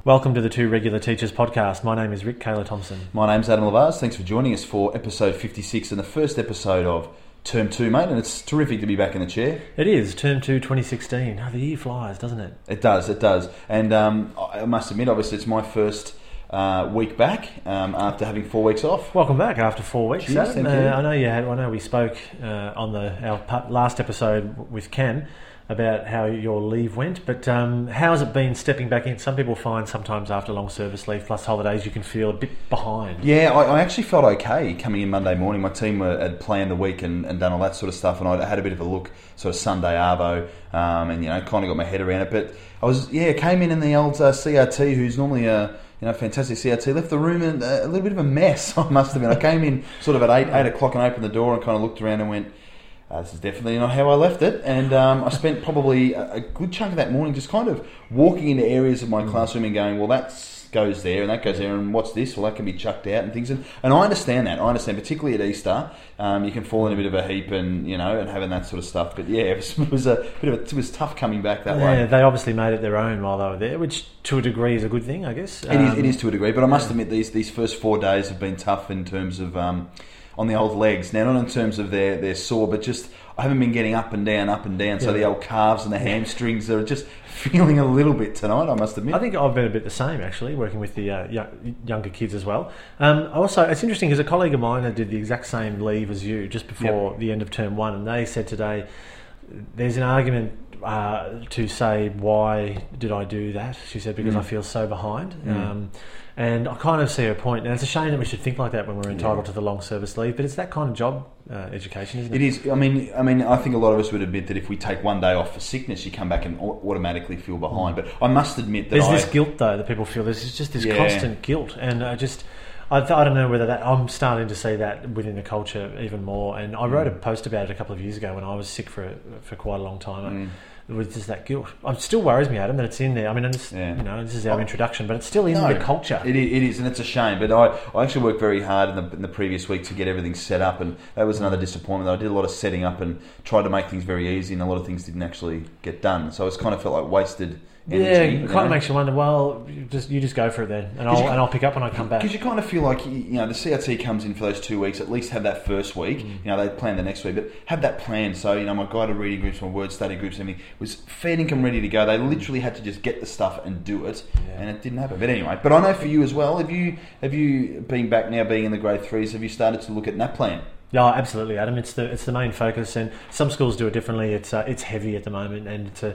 Welcome to the Two Regular Teachers podcast. My name is Rick Kayla Thompson. My name's Adam Lavaz. Thanks for joining us for episode 56 and the first episode of Term 2, mate. And it's terrific to be back in the chair. It is, Term 2 2016. Oh, the year flies, doesn't it? It does. And I must admit, obviously, it's my first week back after having 4 weeks off. Welcome back after 4 weeks. Cheers, thank you. I know we spoke on our last episode with Ken about how your leave went, but how has it been stepping back in? Some people find sometimes after long service leave plus holidays you can feel a bit behind. Yeah, I actually felt okay coming in Monday morning. My team had planned the week and done all that sort of stuff, and I had a bit of a look sort of Sunday arvo, and kind of got my head around it. But I came in the old CRT, who's normally a fantastic CRT, left the room in a little bit of a mess, I must admit. I came in sort of at 8 o'clock and opened the door and kind of looked around and went, this is definitely not how I left it. And I spent probably a good chunk of that morning just kind of walking into areas of my classroom and going, well, that goes there and that goes there, and what's this? Well, that can be chucked out and things. And I understand that. I understand, particularly at Easter, you can fall in a bit of a heap and having that sort of stuff. But yeah, it was tough coming back that way. Yeah, they obviously made it their own while they were there, which to a degree is a good thing, I guess. It is to a degree, but I must admit these first 4 days have been tough in terms of on the old legs. Now, not in terms of they're sore, but just I haven't been getting up and down. So the old calves and the hamstrings are just feeling a little bit tonight, I must admit. I think I've been a bit the same, actually, working with the younger kids as well. Also, it's interesting because a colleague of mine did the exact same leave as you just before the end of term 1, and they said today there's an argument to say, why did I do that? She said, because I feel so behind. And I kind of see her point. And it's a shame that we should think like that when we're entitled to the long service leave, but it's that kind of job education, isn't it? It is. I mean, I think a lot of us would admit that if we take 1 day off for sickness, you come back and automatically feel behind. But I must admit that there's this guilt, though, that people feel. There's just this constant guilt. And I don't know whether I'm starting to see that within the culture even more. And I wrote a post about it a couple of years ago when I was sick for quite a long time. It was just that guilt. It still worries me, Adam, that it's in there. I mean, this is our introduction, but it's still in the culture. It is, and it's a shame. But I actually worked very hard in the previous week to get everything set up, and that was another disappointment. I did a lot of setting up and tried to make things very easy, and a lot of things didn't actually get done. So it kind of felt like wasted energy. Yeah, it kind of makes you wonder, well, you just go for it then, and I'll pick up when I come back. Because you kind of feel like, the CRT comes in for those 2 weeks, at least have that first week, they plan the next week, but have that plan. So, my guided reading groups, my word study groups, everything was fair income ready to go. They literally had to just get the stuff and do it, and it didn't happen. But anyway, but I know for you as well, have you been back now, being in the grade 3s, have you started to look at that plan? Yeah, absolutely, Adam. It's the main focus, and some schools do it differently. It's heavy at the moment, and it's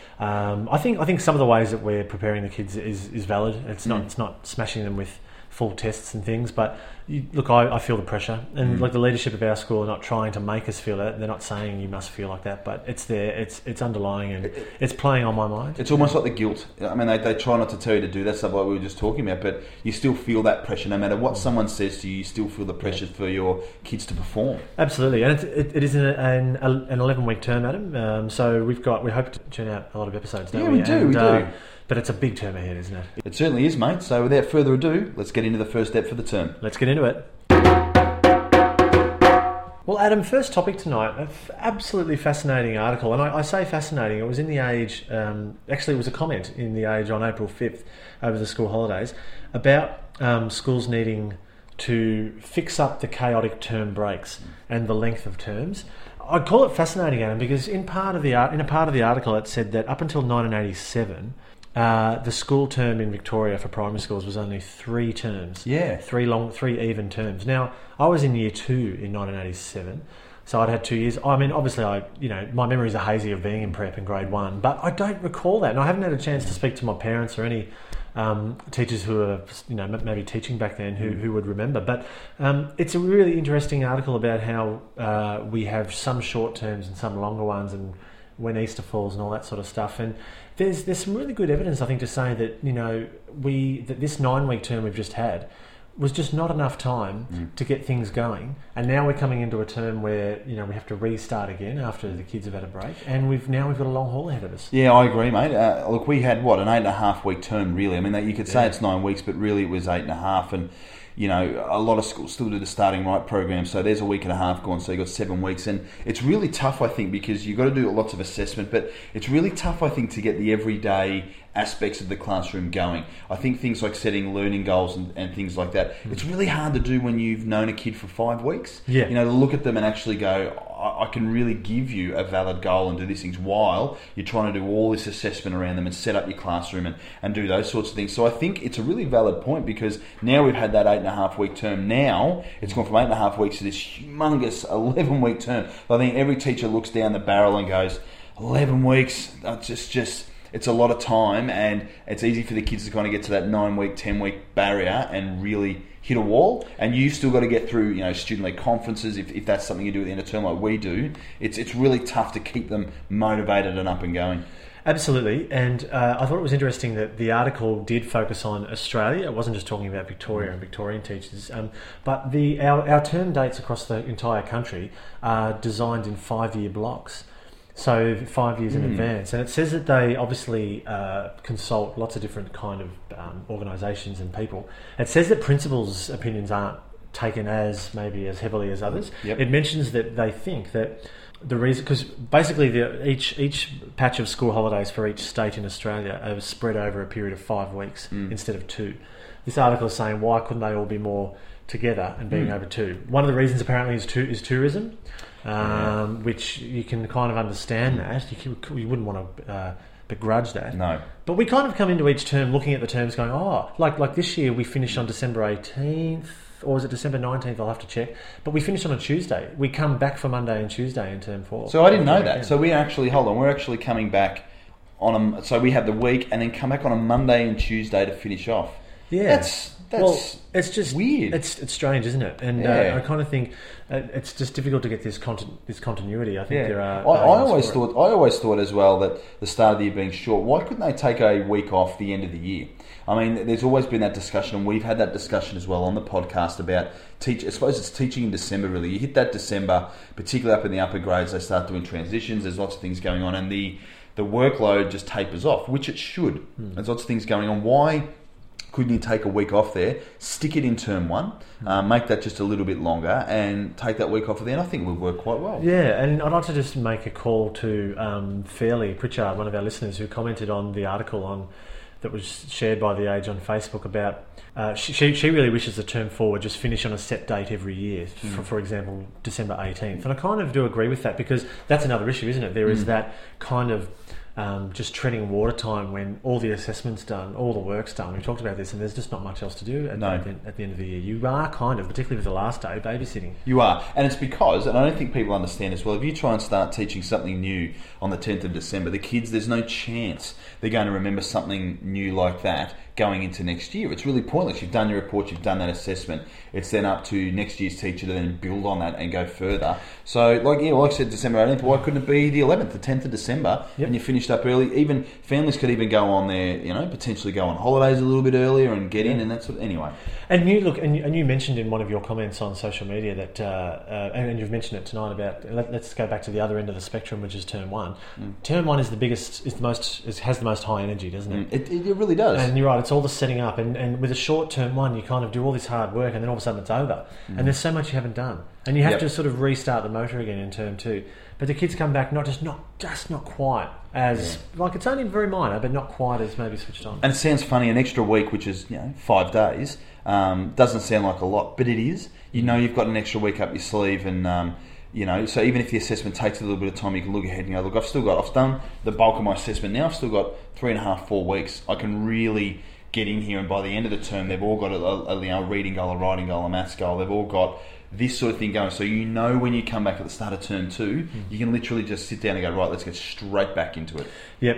I think some of the ways that we're preparing the kids is valid. It's not smashing them with full tests and things, but I feel the pressure, and like the leadership of our school are not trying to make us feel that. They're not saying you must feel like that, but it's there. It's underlying, and it's playing on my mind. It's almost like the guilt. I mean, they try not to tell you to do that stuff like we were just talking about, but you still feel that pressure no matter what someone says to you. You still feel the pressure for your kids to perform. Absolutely, and it is an 11-week term, Adam. So we hope to churn out a lot of episodes. Don't we? We do. But it's a big term ahead, isn't it? It certainly is, mate. So without further ado, let's get into the first step for the term. Let's get into it. Well, Adam, first topic tonight, an absolutely fascinating article. And I say fascinating, it was in The Age, actually it was a comment in The Age on April 5th over the school holidays about schools needing to fix up the chaotic term breaks and the length of terms. I'd call it fascinating, Adam, because in a part of the article it said that up until 1987, the school term in Victoria for primary schools was only 3 terms. Yeah. 3 even terms. Now, I was in year 2 in 1987, so I'd had 2 years. I mean, obviously, my memories are hazy of being in prep in grade 1, but I don't recall that, and I haven't had a chance to speak to my parents or any teachers who are, maybe teaching back then who would remember. But it's a really interesting article about how we have some short terms and some longer ones, and when Easter falls and all that sort of stuff. And there's some really good evidence, I think, to say that that this 9-week term we've just had was just not enough time to get things going, and now we're coming into a term where we have to restart again after the kids have had a break, and we've got a long haul ahead of us. Yeah, I agree, mate. Look, we had an 8.5 week term, really. I mean, you could say it's 9 weeks, but really it was 8.5, and you know, a lot of schools still do the Starting Right program, so there's a week and a half gone, so you've got 7 weeks, and it's really tough, I think, because you've got to do lots of assessment, but it's really tough, I think, to get the everyday aspects of the classroom going. I think things like setting learning goals and things like that, it's really hard to do when you've known a kid for 5 weeks. Yeah. You know, to look at them and actually go, I can really give you a valid goal and do these things while you're trying to do all this assessment around them and set up your classroom and do those sorts of things. So I think it's a really valid point, because now we've had that 8.5 week term. Now it's gone from 8.5 weeks to this humongous 11 week term. I think every teacher looks down the barrel and goes, 11 weeks, that's just it's a lot of time, and it's easy for the kids to kind of get to that 9 week, 10 week barrier and really hit a wall. And you've still got to get through, you know, student-led conferences if that's something you do at the end of term like we do. It's really tough to keep them motivated and up and going. Absolutely, and I thought it was interesting that the article did focus on Australia. It wasn't just talking about Victoria and Victorian teachers, but our term dates across the entire country are designed in 5-year blocks. So 5 years in advance, and it says that they obviously consult lots of different kind of organisations and people. It says that principals' opinions aren't taken as maybe as heavily as others. Yep. It mentions that they think that the reason, because basically each patch of school holidays for each state in Australia are spread over a period of 5 weeks instead of 2. This article is saying, why couldn't they all be more together and being over 2? One of the reasons apparently is tourism. Which you can kind of understand that. You wouldn't want to begrudge that. No. But we kind of come into each term looking at the terms going, like this year we finished on December 18th, or was it December 19th? I'll have to check. But we finished on a Tuesday. We come back for Monday and Tuesday in term 4. So I didn't know that. So we're actually coming back so we have the week and then come back on a Monday and Tuesday to finish off. Yeah. That's it's just weird. It's strange, isn't it? And I kind of think it's just difficult to get this continuity. I think there are. I always thought as well that the start of the year being short, why couldn't they take a week off the end of the year? I mean, there's always been that discussion, and we've had that discussion as well on the podcast about I suppose it's teaching in December. Really, you hit that December, particularly up in the upper grades, they start doing transitions. There's lots of things going on, and the workload just tapers off, which it should. There's lots of things going on. Why couldn't you take a week off there, stick it in term 1, make that just a little bit longer, and take that week off of there? And I think it would work quite well. Yeah, and I'd like to just make a call to Fairley Pritchard, one of our listeners, who commented on the article that was shared by The Age on Facebook about she really wishes the term 4 would just finish on a set date every year, for example, December 18th. And I kind of do agree with that, because that's another issue, isn't it? There is that kind of just treading water time when all the assessment's done, all the work's done. We talked about this, and there's just not much else to do at the end of the year. You are kind of, particularly with the last day, babysitting. You are, and it's because, and I don't think people understand as well, if you try and start teaching something new on the 10th of December, the kids, there's no chance they're going to remember something new like that going into next year. It's really pointless. You've done your report, you've done that assessment. It's then up to next year's teacher to then build on that and go further. So, like I said, December 18th, why couldn't it be the 11th, the 10th of December, and you finished up early? Even families could even go on there, potentially go on holidays a little bit earlier and get in and that sort of, anyway. And you mentioned in one of your comments on social media that, and you've mentioned it tonight about, let's go back to the other end of the spectrum, which is term 1. Term 1 is the biggest, has the most high energy, doesn't it? It really does. And you're right, it's all the setting up, and with a short term 1, you kind of do all this hard work, and then all of a sudden it's over, and there's so much you haven't done, and you have to sort of restart the motor again in term 2. But the kids come back not quite as like, it's only very minor, but not quite as maybe switched on. And it sounds funny, an extra week, which is 5 days, doesn't sound like a lot, but it is. You've got an extra week up your sleeve, and so even if the assessment takes a little bit of time, you can look ahead and go, look, I've done the bulk of my assessment now. I've still got 3.5, 4 weeks. I can really get in here, and by the end of the term, they've all got a reading goal, a writing goal, a maths goal. They've all got this sort of thing going. So when you come back at the start of term 2, you can literally just sit down and go, right, let's get straight back into it. Yep,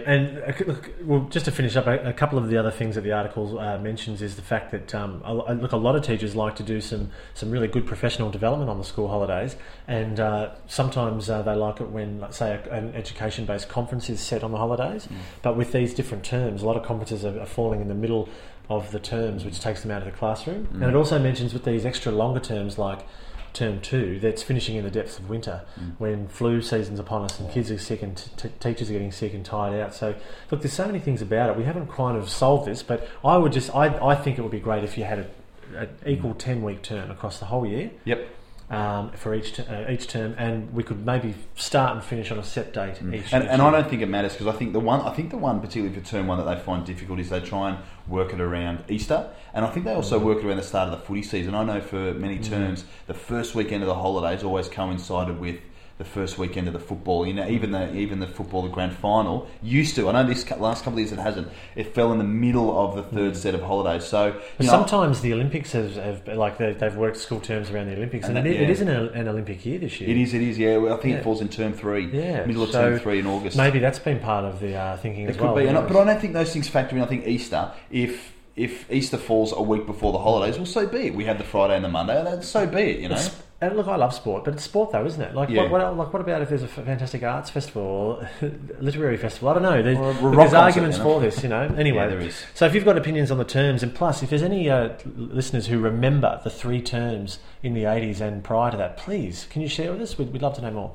and just to finish up, a couple of the other things that the article mentions is the fact that a lot of teachers like to do some really good professional development on the school holidays, and sometimes they like it when, let's say, an education-based conference is set on the holidays. But with these different terms, a lot of conferences are falling in the middle of the terms, which takes them out of the classroom. And it also mentions with these extra longer terms, like term 2, that's finishing in the depths of winter, when flu season's upon us and kids are sick and teachers are getting sick and tired out. So look, there's so many things about it. We haven't kind of solved this, but I think it would be great if you had an equal 10-week term across the whole year. Yep. For each term, and we could maybe start and finish on a set date each. And I don't think it matters, because I think the one particularly for term one that they find difficult is they try and work it around Easter, and I think they also work it around the start of the footy season. I know for many terms the first weekend of the holidays always coincided with the first weekend of the football. You know, even the football, the grand final used to. I know this last couple of years it hasn't. It fell in the middle of the third set of holidays. So sometimes the Olympics have like they've worked school terms around the Olympics, and it is an Olympic year this year. It is. Yeah, well, I think it falls in term 3. Yeah, middle of term 3 in August. Maybe that's been part of the thinking as well. It could be, but I don't think those things factor in. I think Easter, if Easter falls a week before the holidays, well, so be it. We have the Friday and the Monday. So be it. You know. And look, I love sport, but it's sport though, isn't it? Like, what about if there's a fantastic arts festival or literary festival? I don't know. There's arguments for this, you know. Anyway, there is. So if you've got opinions on the terms, and plus, if there's any listeners who remember the 3 terms in the 80s and prior to that, please, can you share with us? We'd love to know more.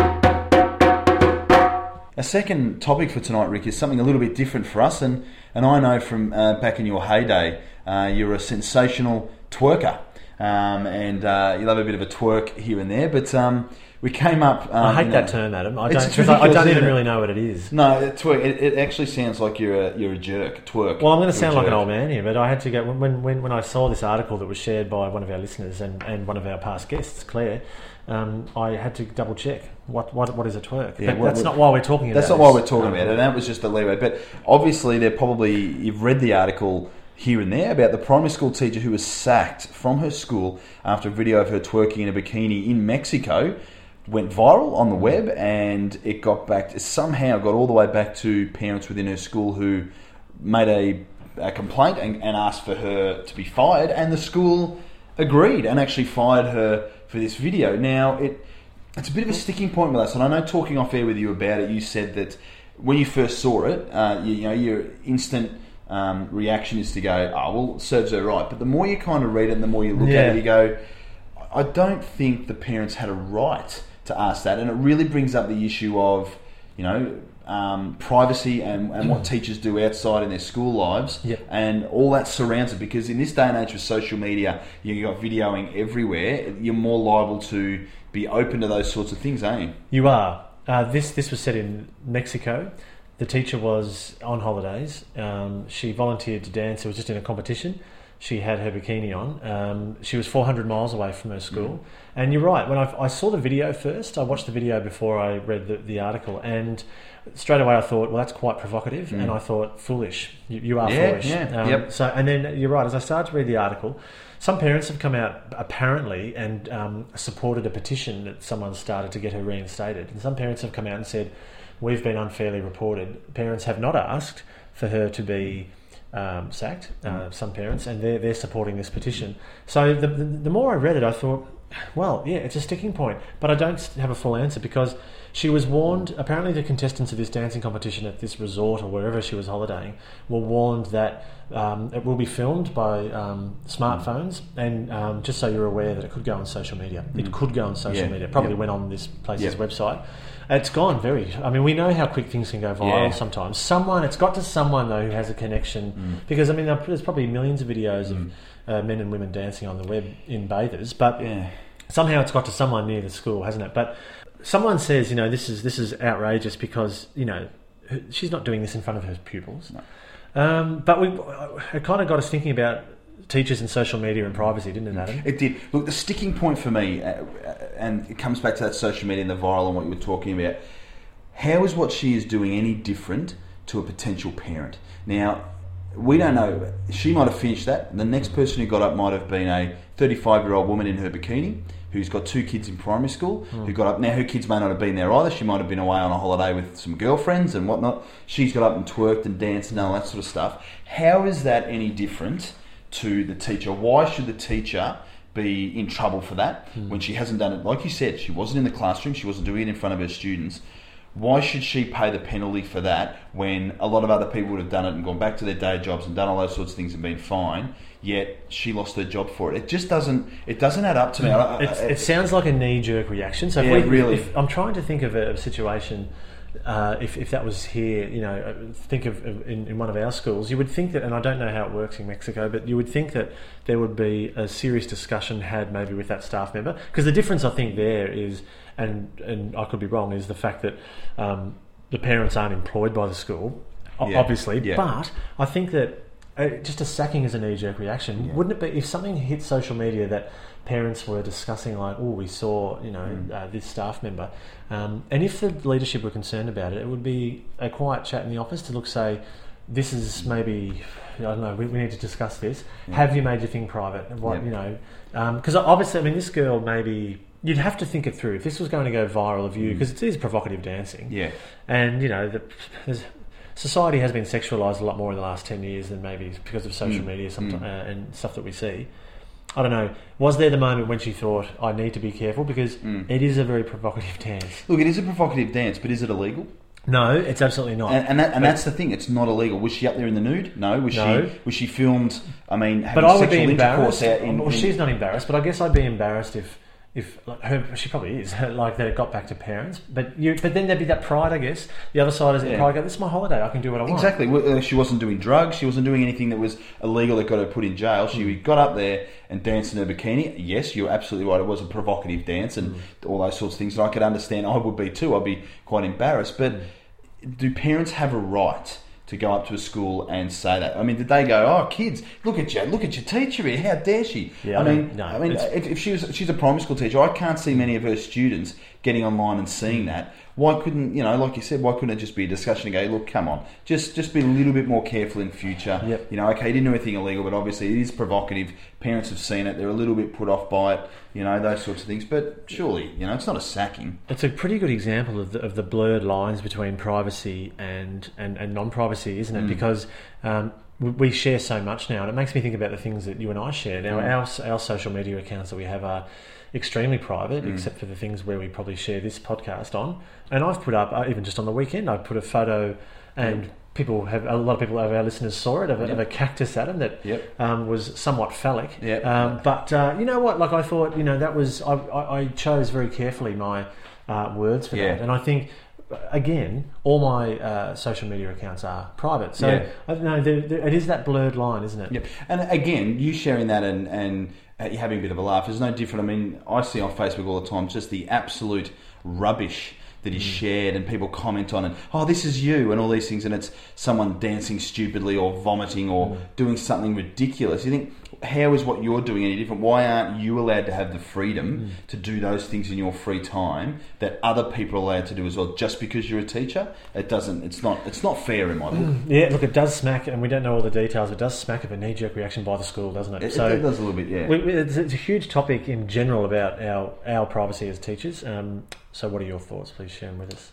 A second topic for tonight, Rick, is something a little bit different for us, and I know from back in your heyday, you're a sensational twerker. And you love a bit of a twerk here and there, but we came up... I hate that term, Adam. I don't even really know what it is. No, twerk. It actually sounds like you're a jerk. Twerk. Well, I'm going to sound like an old man here, but I had to go... When I saw this article that was shared by one of our listeners and one of our past guests, Claire, I had to double check what is a twerk. Yeah, but that's not why we're talking about it. That's not why we're talking about it, and that was just the leeway. But obviously, you've read the article here and there about the primary school teacher who was sacked from her school after a video of her twerking in a bikini in Mexico went viral on the web, and it somehow got all the way back to parents within her school who made a complaint and asked for her to be fired, and the school agreed and actually fired her for this video. Now, it's a bit of a sticking point with us, and I know talking off air with you about it, you said that when you first saw it, your instant reaction is to go, oh, well, it serves her right. But the more you kind of read it and the more you look at it, you go, I don't think the parents had a right to ask that. And it really brings up the issue of, privacy and what teachers do outside in their school lives, and all that surrounds it. Because in this day and age with social media, you've got videoing everywhere, you're more liable to be open to those sorts of things, aren't you? You are. This was set in Mexico. The teacher was on holidays. She volunteered to dance. It was just in a competition. She had her bikini on. She was 400 miles away from her school. And you're right. When I saw the video first, I watched the video before I read the article. And straight away I thought, well, that's quite provocative. And I thought, foolish. You are foolish. So, and then you're right. As I started to read the article, some parents have come out apparently and supported a petition that someone started to get her reinstated. And some parents have come out and said, we've been unfairly reported. Parents have not asked for her to be sacked, some parents, and they're supporting this petition. So the more I read it, I thought, well, yeah, it's a sticking point. But I don't have a full answer, because she was warned, apparently the contestants of this dancing competition at this resort or wherever she was holidaying were warned that it will be filmed by smartphones, and just so you're aware that it could go on social media. It could go on social media. It probably went on this place's website. It's gone we know how quick things can go viral sometimes. It's got to someone, though, who has a connection. Because, there's probably millions of videos of men and women dancing on the web in bathers, but somehow it's got to someone near the school, hasn't it? But someone says, this is outrageous because, she's not doing this in front of her pupils. No. But it kind of got us thinking about teachers and social media and privacy, didn't it, Adam? It did. Look, the sticking point for me, and it comes back to that social media and the viral and what you were talking about, how is what she is doing any different to a potential parent? Now, we don't know. She might have finished that. The next person who got up might have been a 35-year-old woman in her bikini who's got 2 kids in primary school, who got up. Now, her kids may not have been there either. She might have been away on a holiday with some girlfriends and whatnot. She's got up and twerked and danced and all that sort of stuff. How is that any different to the teacher? Why should the teacher be in trouble for that when she hasn't done it? Like you said, she wasn't in the classroom, she wasn't doing it in front of her students. Why should she pay the penalty for that when a lot of other people would have done it and gone back to their day jobs and done all those sorts of things and been fine, yet she lost her job for it? It just doesn't add up to me. It sounds like a knee-jerk reaction. So if I'm trying to think of a situation if that was here, think of in one of our schools, you would think that, and I don't know how it works in Mexico, but you would think that there would be a serious discussion had maybe with that staff member, because the difference I think there is, and I could be wrong, is the fact that the parents aren't employed by the school, obviously, but I think that just a sacking is a knee-jerk reaction. Wouldn't it be if something hit social media that parents were discussing, like, oh, we saw, this staff member, and if the leadership were concerned about it, it would be a quiet chat in the office to say, this is maybe, I don't know, we need to discuss this. Have you made your thing private? What because obviously, I mean, this girl maybe. You'd have to think it through. If this was going to go viral of you, because it is provocative dancing. Yeah. And, society has been sexualised a lot more in the last 10 years than maybe because of social media and stuff that we see. I don't know. Was there the moment when she thought, I need to be careful? Because it is a very provocative dance. Look, it is a provocative dance, but is it illegal? No, it's absolutely not. And that's the thing. It's not illegal. Was she up there in the nude? No. Was she filmed? I mean, but I would be embarrassed. Well, she's not embarrassed, but I guess I'd be embarrassed if she probably is, like that it got back to parents, but then there'd be that pride, I guess. The other side is that pride. Go, this is my holiday. I can do what I want. Exactly. She wasn't doing drugs. She wasn't doing anything that was illegal that got her put in jail. She got up there and danced in her bikini. Yes, you're absolutely right. It was a provocative dance and all those sorts of things. And I could understand. I would be too. I'd be quite embarrassed. But do parents have a right to go up to a school and say that? I mean, did they go, oh, kids, look at your teacher here, how dare she? Yeah, if she's a primary school teacher, I can't see many of her students getting online and seeing that. Why couldn't, like you said, why couldn't it just be a discussion and go, look, come on, just be a little bit more careful in future. Yep. Okay, you didn't do anything illegal, but obviously it is provocative. Parents have seen it. They're a little bit put off by it, those sorts of things. But surely, it's not a sacking. It's a pretty good example of the blurred lines between privacy and non-privacy, isn't it? Because we share so much now, and it makes me think about the things that you and I share. Now, our social media accounts that we have are extremely private, except for the things where we probably share this podcast on. And I've put up, even just on the weekend, I put a photo, and a lot of people of our listeners saw it, of a cactus, Adam, that was somewhat phallic. But you know what? Like, I thought, that was, I chose very carefully my words for that. And I think, again, all my social media accounts are private. So I don't know, it is that blurred line, isn't it? Yep. And again, you sharing that and you're having a bit of a laugh is no different. I mean, I see on Facebook all the time just the absolute rubbish that is shared and people comment on it. Oh, this is you and all these things, and it's someone dancing stupidly or vomiting or doing something ridiculous. You think, how is what you're doing any different? Why aren't you allowed to have the freedom to do those things in your free time that other people are allowed to do as well? Just because you're a teacher, it's not fair in my book. Yeah, look, it does smack, and we don't know all the details. It does smack of a knee-jerk reaction by the school, doesn't it? It does a little bit, yeah. It's a huge topic in general about our privacy as teachers. So, what are your thoughts? Please share them with us.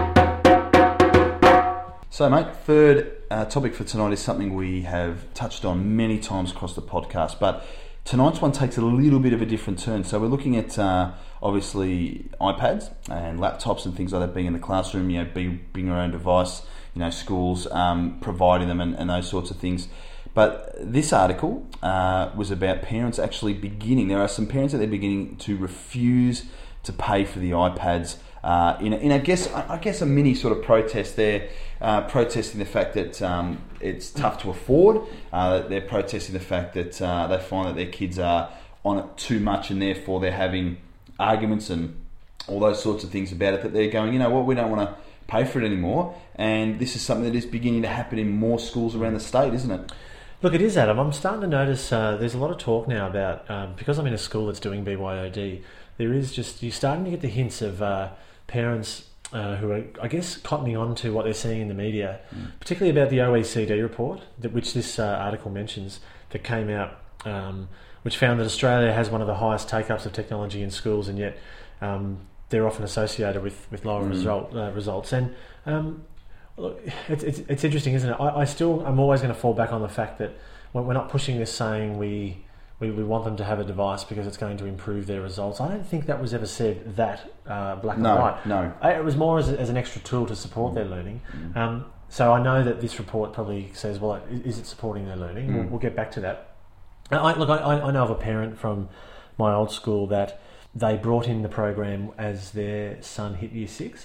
So, mate, third topic for tonight is something we have touched on many times across the podcast, but tonight's one takes a little bit of a different turn. So we're looking at, obviously, iPads and laptops and things like that being in the classroom, being your own device, schools providing them and those sorts of things. But this article was about parents actually there are some parents that they're beginning to refuse to pay for the iPads in I guess a mini sort of protest there, protesting the fact that it's tough to afford. They're protesting the fact that they find that their kids are on it too much, and therefore they're having arguments and all those sorts of things about it, that they're going, we don't want to pay for it anymore. And this is something that is beginning to happen in more schools around the state, isn't it? Look, it is, Adam. I'm starting to notice there's a lot of talk now about, because I'm in a school that's doing BYOD, you're starting to get the hints of parents who are, I guess, cottoning on to what they're seeing in the media, particularly about the OECD report, which this article mentions, that came out, which found that Australia has one of the highest take-ups of technology in schools, and yet they're often associated with lower results. And look, it's interesting, isn't it? I'm always going to fall back on the fact that we're not pushing this saying we want them to have a device because it's going to improve their results. I don't think that was ever said that black and white. No. It was more as an extra tool to support their learning. So I know that this report probably says, well, is it supporting their learning? We'll get back to that. I know of a parent from my old school that they brought in the program as their son hit year 6.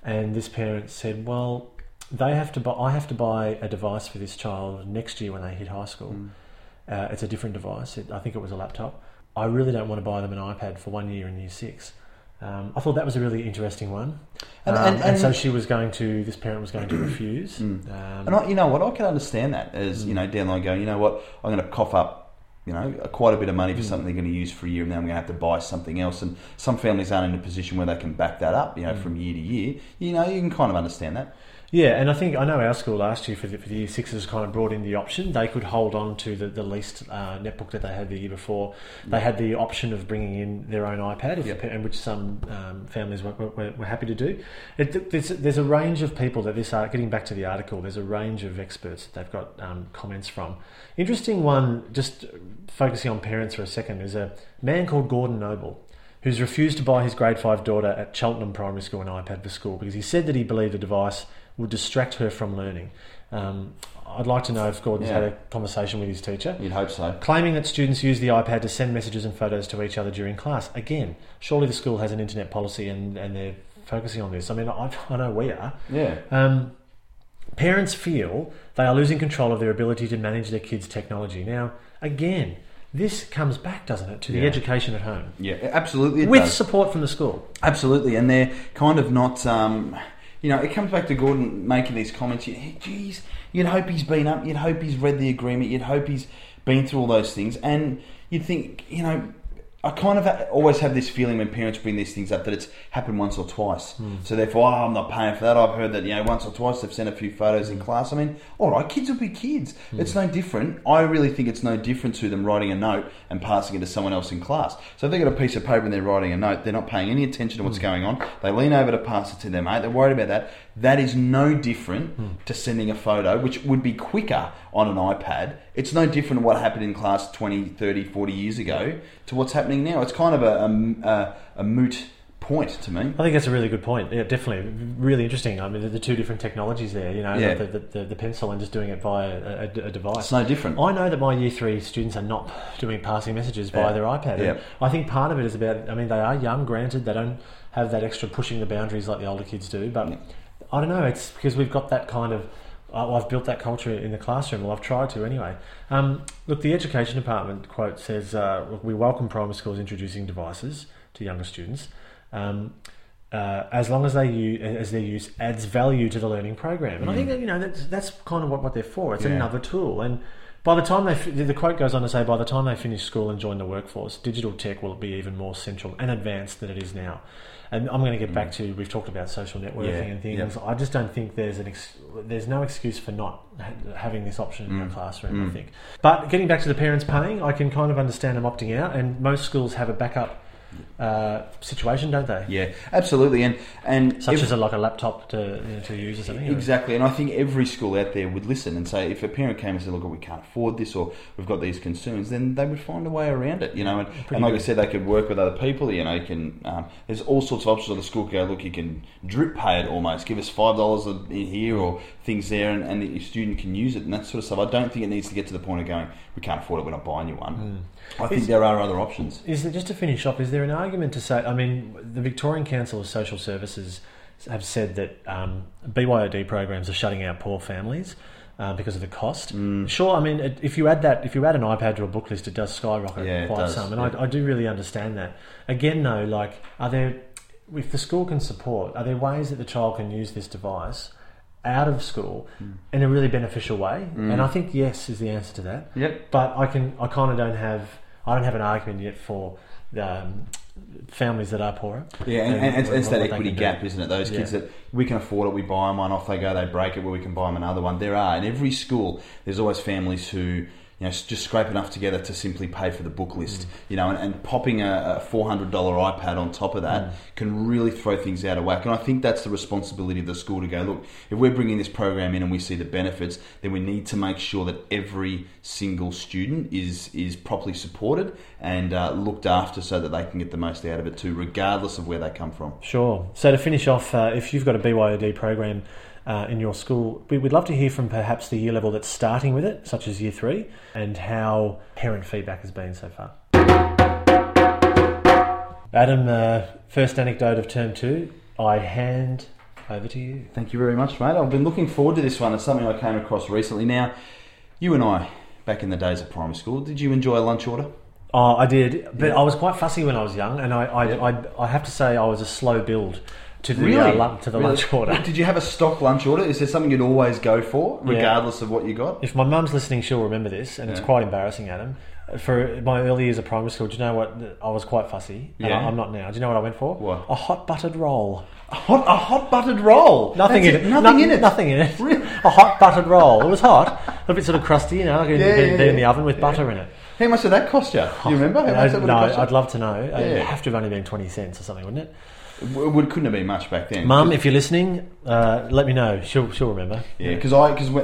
and this parent said, well, I have to buy a device for this child next year when they hit high school. It's a different device. I think it was a laptop. I really don't want to buy them an iPad for 1 year in year 6. I thought that was a really interesting one. And so this parent was going to refuse. And you know what, I can understand that as, down the line going, you know what, I'm going to cough up, quite a bit of money for something they're going to use for a year, and then I'm going to have to buy something else. And some families aren't in a position where they can back that up, from year to year. You can kind of understand that. Yeah, and I know our school last year for the year 6s kind of brought in the option. They could hold on to the leased netbook that they had the year before. They had the option of bringing in their own iPad, and which some families were happy to do. There's a range of people that getting back to the article, there's a range of experts that they've got comments from. Interesting one, just focusing on parents for a second, is a man called Gordon Noble, who's refused to buy his grade 5 daughter at Cheltenham Primary School an iPad for school because he said that he believed the device would distract her from learning. I'd like to know if Gordon's had a conversation with his teacher. You'd hope so. Claiming that students use the iPad to send messages and photos to each other during class. Again, surely the school has an internet policy and they're focusing on this. I mean, I know we are. Yeah. Parents feel they are losing control of their ability to manage their kids' technology. Now, again, this comes back, doesn't it, to the education at home? Yeah, absolutely. With support from the school. Absolutely, and they're kind of not... it comes back to Gordon making these comments. Geez, you'd hope he's been up. You'd hope he's read the agreement. You'd hope he's been through all those things. And you'd think, I kind of always have this feeling when parents bring these things up that it's happened once or twice. So therefore, I'm not paying for that. I've heard that, once or twice they've sent a few photos in class. I mean, all right, kids will be kids. It's no different. I really think it's no different to them writing a note and passing it to someone else in class. So if they've got a piece of paper and they're writing a note, they're not paying any attention to what's going on. They lean over to pass it to their mate. They're worried about that. That is no different to sending a photo, which would be quicker on an iPad. It's no different to what happened in class 20, 30, 40 years ago to what's happening now. It's kind of a moot point to me. I think that's a really good point. Yeah, definitely. Really interesting. I mean, the two different technologies there, the pencil and just doing it via a device. It's no different. I know that my year 3 students are not doing passing messages via their iPad. Yeah. I think part of it is about, they are young, granted, they don't have that extra pushing the boundaries like the older kids do, but I don't know, it's because we've got that kind of... I've built that culture in the classroom. Well, I've tried to anyway. Look, the Education Department quote says, we welcome primary schools introducing devices to younger students as long as their use adds value to the learning program. And I think that, that's kind of what they're for. It's another tool. And by the time the quote goes on to say, by the time they finish school and join the workforce, digital tech will be even more central and advanced than it is now. And I'm going to get back to, we've talked about social networking and things. I just don't think there's no excuse for not having this option in your classroom, I think. But getting back to the parents paying, I can kind of understand them opting out, and most schools have a backup situation, don't they? Yeah, absolutely. And such as a laptop to use or something. Exactly. And I think every school out there would listen and say, if a parent came and said, look, we can't afford this, or we've got these concerns, then they would find a way around it, and like I said, they could work with other people, there's all sorts of options on the school. Go, look, you can drip pay it almost, give us $5 in here or things there, and the student can use it and that sort of stuff. I don't think it needs to get to the point of going, we can't afford it, we're not buying you one. I think there are other options. Just to finish off, is there an argument to say, the Victorian Council of Social Services have said that BYOD programs are shutting out poor families because of the cost. Sure, if you add an iPad to a book list, it does skyrocket quite some, and I do really understand that. Again, though, if the school can support, are there ways that the child can use this device out of school in a really beneficial way? And I think yes is the answer to that. Yep. But I don't have an argument yet for families that are poorer. Yeah, and it's that equity gap, isn't it? Those kids that we can afford it, we buy them one, off they go, they break it, where we can buy them another one. There are, in every school, there's always families who just scrape enough together to simply pay for the book list, and popping a $400 iPad on top of that can really throw things out of whack. And I think that's the responsibility of the school to go, look, if we're bringing this program in and we see the benefits, then we need to make sure that every single student is properly supported and looked after so that they can get the most out of it too, regardless of where they come from. Sure. So to finish off, if you've got a BYOD program in your school, we'd love to hear from perhaps the year level that's starting with it, such as year 3, and how parent feedback has been so far. Adam, first anecdote of term 2, I hand over to you. Thank you very much, mate. I've been looking forward to this one. It's something I came across recently. Now, you and I, back in the days of primary school, did you enjoy a lunch order? Oh, I did, but I was quite fussy when I was young, and I have to say I was a slow build to the lunch order. Did you have a stock lunch order? Is there something you'd always go for, regardless of what you got? If my mum's listening, she'll remember this, and it's quite embarrassing, Adam. For my early years of primary school, do you know what? I was quite fussy, and I'm not now. Do you know what I went for? What? A hot buttered roll. A hot buttered roll? Nothing in it. Nothing in it? Nothing in it. Really? A hot buttered roll. It was hot. A little bit sort of crusty, you know, like in the oven with butter in it. How much did that cost you? Do you remember? How much that would have cost you? I'd love to know. It'd have to have only been 20 cents or something, wouldn't it? It couldn't have been much back then. Mum, if you're listening, let me know. She'll remember. Yeah, because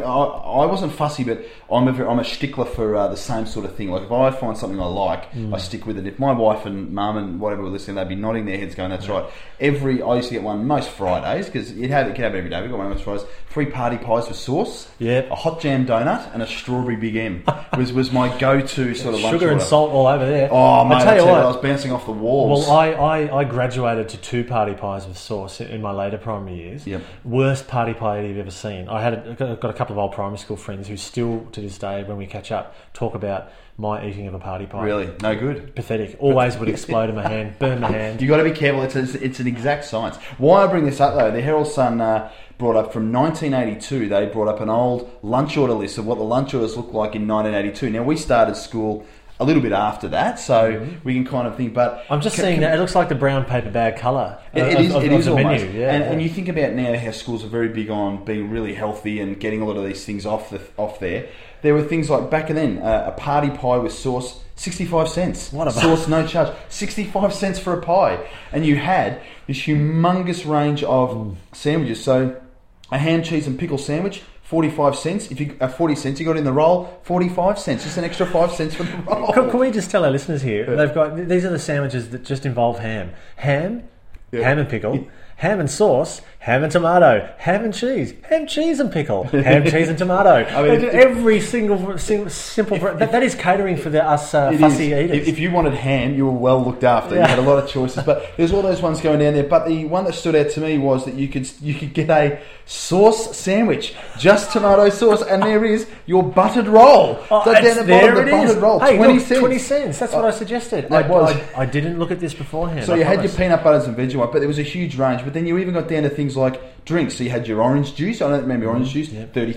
I wasn't fussy, but I'm a stickler for the same sort of thing. Like if I find something I like, I stick with it. If my wife and mum and whatever were listening, they'd be nodding their heads, going, "That's right." I used to get one most Fridays because you can have it every day. We got one most Fridays. 3 party pies with sauce. Yeah. A hot jam donut and a strawberry Big M was my go-to sort of lunch sugar order. and salt all over there. Oh, mate, I tell you what, I was bouncing off the walls. Well, I graduated to 2 party pies with sauce in my later primary years. Yep. Worst party pie you've ever seen. I've got a couple of old primary school friends who still, to this day, when we catch up, talk about my eating of a party pie. Really? No good? Pathetic. Always would explode in my hand, burn my hand. You got to be careful. It's an exact science. Why I bring this up though, the Herald Sun brought up from 1982. They brought up an old lunch order list of what the lunch orders looked like in 1982. Now we started school a little bit after that, so we can kind of think. But I'm just seeing that it looks like the brown paper bag colour. It is almost. Menu. And you think about now how schools are very big on being really healthy and getting a lot of these things off there. There were things like back then, a party pie with sauce, 65 cents. What a sauce, no charge. 65 cents for a pie. And you had this humongous range of sandwiches. So a ham, cheese and pickle sandwich, 45 cents. If you 40 cents, you got in the roll, 45 cents. Just an extra 5 cents for the roll. Can we just tell our listeners here? They've got these are the sandwiches that just involve ham, ham and pickle, ham and sauce, ham and tomato, ham and cheese, ham, cheese and pickle, ham, cheese and tomato. I mean, every single simple. That is catering for us fussy eaters. If you wanted ham, you were well looked after. You had a lot of choices, but there's all those ones going down there. But the one that stood out to me was that you could get a sauce sandwich, just tomato sauce, and there is your buttered roll. Oh, so down the bottom, the buttered roll, hey, 20 look, cents. 20 cents. That's what I suggested. I didn't look at this beforehand. So you had your peanut butters and veggie one, but there was a huge range. But then you even got down to things like drinks. So you had your orange juice. I don't remember orange juice.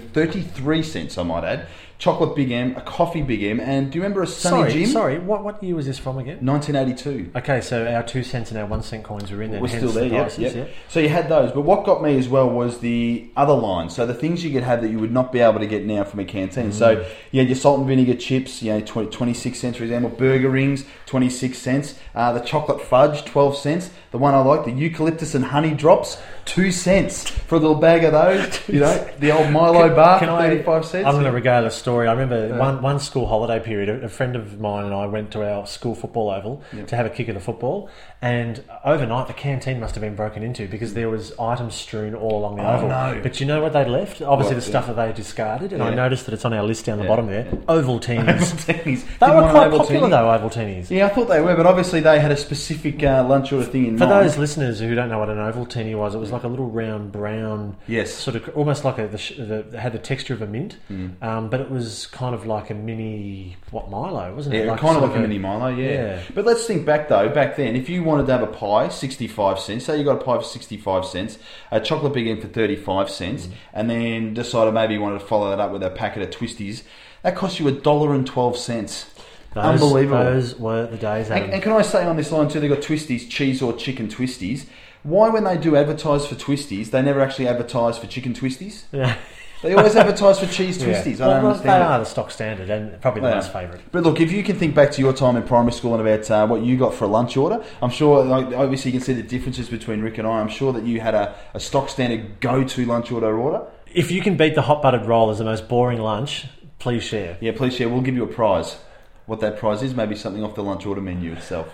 33 cents, I might add. Chocolate Big M, a coffee Big M, and do you remember a Sunny Jim? Sorry, what year was this from again? 1982. Okay, so our 2 cents and our 1 cent coins were in there. We're still there, yep. So you had those, but what got me as well was the other line. So the things you could have that you would not be able to get now from a canteen. So you had your salt and vinegar chips, 26 cents for example. Burger rings, 26 cents. The chocolate fudge, 12 cents. The one I like, the eucalyptus and honey drops, 2 cents for a little bag of those. The old Milo bar, 35 cents. I'm going to regale a story. I remember one school holiday period, a friend of mine and I went to our school football oval to have a kick of the football, and overnight the canteen must have been broken into because there was items strewn all along the oval. No. But you know what they'd left? Obviously the stuff that they discarded, and I noticed that it's on our list down the bottom there. Ovaltinis. They were quite popular though, Ovaltinis. Yeah, I thought they were, but obviously they had a specific lunch order thing in mind. For those listeners who don't know what an Ovaltini was, it was like a little round brown, sort of almost like had the texture of a mint, but it was kind of like a mini Milo, wasn't it? Yeah, kind of like a mini Milo, yeah. But let's think back though. Back then, if you wanted to have a pie, 65 cents. Say you got a pie for 65 cents, a chocolate Big M for 35 cents, and then decided maybe you wanted to follow that up with a packet of Twisties. That cost you $1.12. Unbelievable. Those were the days, Adam. And can I say on this line too, they got Twisties, cheese or chicken Twisties. Why, when they do advertise for Twisties, they never actually advertise for chicken Twisties? Yeah. They always advertise for cheese Twisties. I don't understand. They are the stock standard and probably the most favourite. But look, if you can think back to your time in primary school and about what you got for a lunch order, I'm sure, obviously you can see the differences between Rick and I. I'm sure that you had a stock standard go-to lunch order. If you can beat the hot buttered roll as the most boring lunch, please share. Yeah, please share. We'll give you a prize. What that prize is, maybe something off the lunch order menu itself.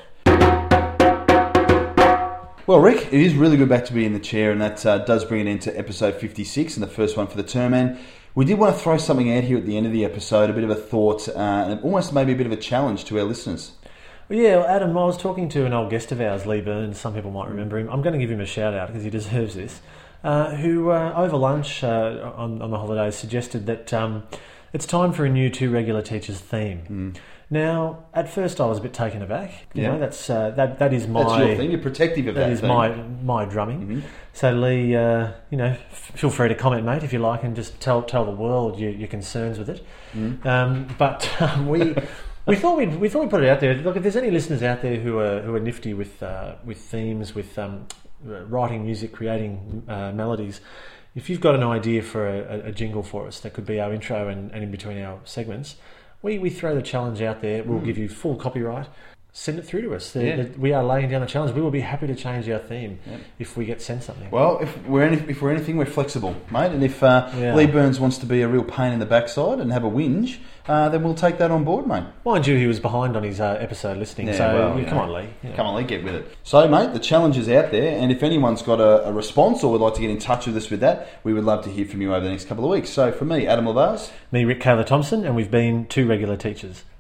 Well, Rick, it is really good back to be in the chair, and that does bring it into episode 56 and the first one for the term. And we did want to throw something out here at the end of the episode, a bit of a thought, and almost maybe a bit of a challenge to our listeners. Well, Adam, I was talking to an old guest of ours, Lee Burns. Some people might remember him. I'm going to give him a shout out because he deserves this. who over lunch on the holidays suggested that it's time for a new Two Regular Teachers theme. Now, at first I was a bit taken aback. You know, that is my... That's your thing. You're protective of that That is thing. my drumming. So Lee, feel free to comment, mate, if you like, and just tell the world your concerns with it. But we thought we'd put it out there. Look, if there's any listeners out there who are nifty with themes, with writing music, creating melodies, if you've got an idea for a jingle for us that could be our intro and in between our segments, we throw the challenge out there. We'll give you full copyright. Send it through to us. We are laying down the challenge. We will be happy to change our theme if we get sent something. Well, if we're anything, we're flexible, mate. And if Lee Burns wants to be a real pain in the backside and have a whinge, then we'll take that on board, mate. Mind you, he was behind on his episode listening, come on, Lee. Come on, Lee, get with it. So, mate, the challenge is out there, and if anyone's got a response or would like to get in touch with us with that, we would love to hear from you over the next couple of weeks. So, for me, Adam Lavaz. Me, Rick Taylor Thompson, and we've been Two Regular Teachers.